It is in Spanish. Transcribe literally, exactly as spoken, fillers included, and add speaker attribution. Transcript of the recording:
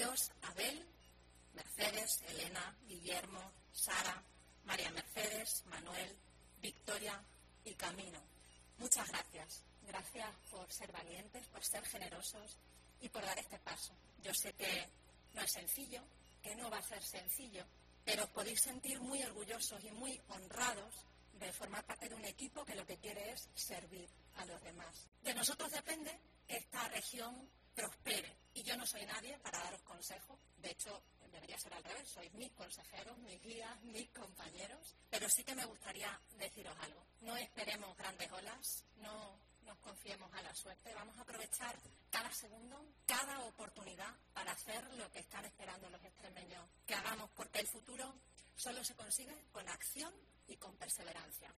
Speaker 1: Adiós, Abel, Mercedes, Elena, Guillermo, Sara, María Mercedes, Manuel, Victoria y Camino. Muchas gracias. Gracias por ser valientes, por ser generosos y por dar este paso. Yo sé que no es sencillo, que no va a ser sencillo, pero os podéis sentir muy orgullosos y muy honrados de formar parte de un equipo que lo que quiere es servir a los demás. De nosotros depende que esta región prospere. Y yo no soy nadie para daros consejos. De hecho, debería ser al revés. Sois mis consejeros, mis guías, mis compañeros. Pero sí que me gustaría deciros algo. No esperemos grandes olas, no nos confiemos a la suerte. Vamos a aprovechar cada segundo, cada oportunidad para hacer lo que están esperando los extremeños que hagamos, porque el futuro solo se consigue con acción y con perseverancia.